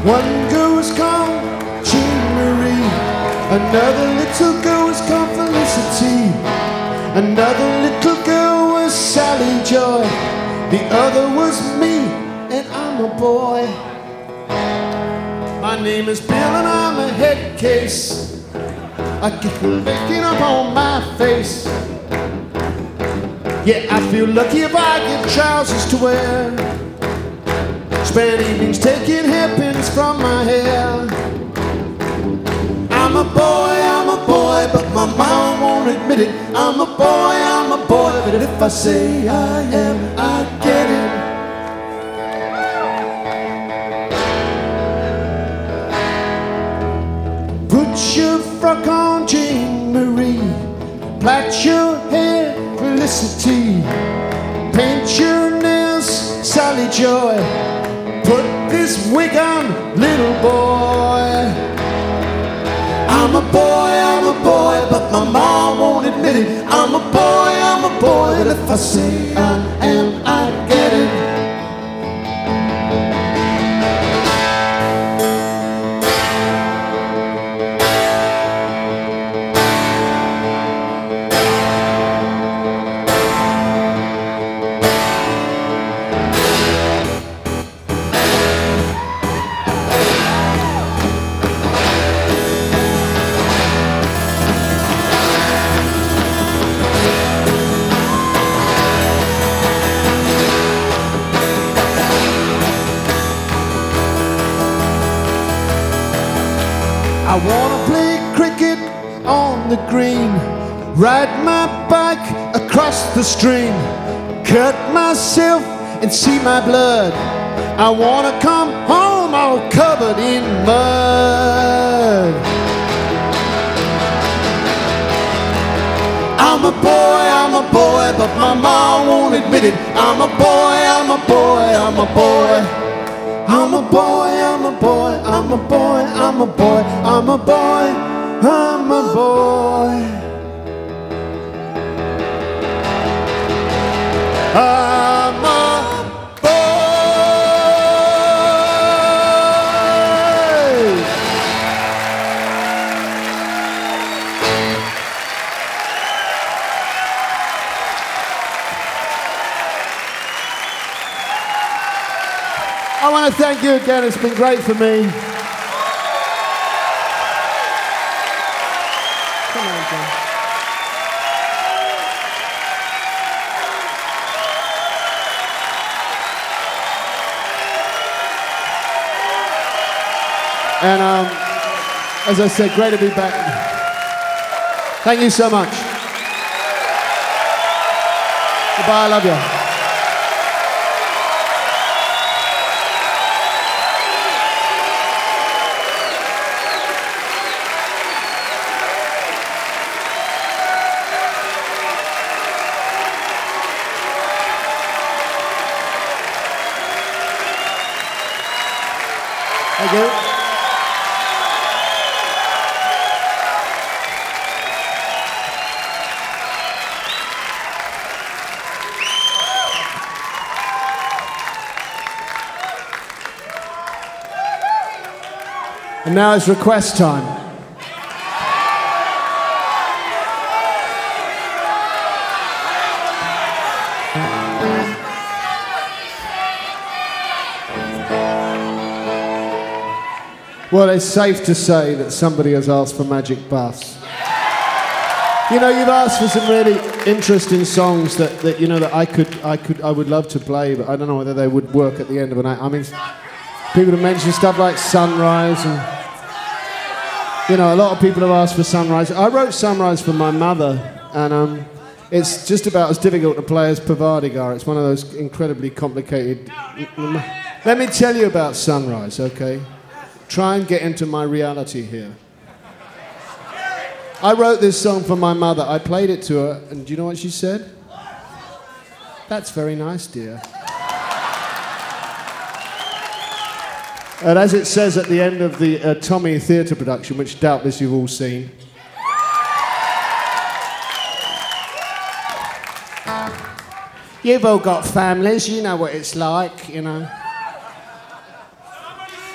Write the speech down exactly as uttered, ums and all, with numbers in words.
One girl was called Jean Marie, another little girl was called Felicity, another little girl was Sally Joy, the other was me, and I'm a boy. My name is Bill and I'm a head case. I get the licking up on my face. Yeah, I feel lucky if I get trousers to wear. Spend evenings taking hairpins from my hair. I'm a boy, I'm a boy, but my mom won't admit it. I'm a boy, I'm a boy, but if I say I am, I get it. Put your frock on, Jean Marie. Plait your hair, Felicity. Paint your nails, Sally Joy. Put this wig on, little boy. I'm a boy, I'm a boy, but my mom won't admit it. I'm a boy, I'm a boy, but if I say I am, I get it. I wanna play cricket on the green, ride my bike across the stream, cut myself and see my blood. I wanna come home all covered in mud. I'm a boy, I'm a boy, but my mom won't admit it. I'm a boy, I'm a boy, I'm a boy. I'm a boy, I'm a boy, I'm a boy, I'm a boy, I'm a boy, I'm a boy. I'm a boy. I want to thank you again. It's been great for me. Come on, John. And um, as I said, great to be back. Thank you so much. Goodbye, I love you. Thank you. And now it's request time. Well, it's safe to say that somebody has asked for Magic Bus. You know, you've asked for some really interesting songs that, that you know that I could, I could, I would love to play, but I don't know whether they would work at the end of an act. I mean, people have mentioned stuff like Sunrise, and you know, a lot of people have asked for Sunrise. I wrote Sunrise for my mother, and um, it's just about as difficult to play as Pavadigar. It's one of those incredibly complicated. Let me tell you about Sunrise, okay? Try and get into my reality here. I wrote this song for my mother. I played it to her, and do you know what she said? That's very nice, dear. And as it says at the end of the uh, Tommy theatre production, which doubtless you've all seen, you've all got families, you know what it's like, you know.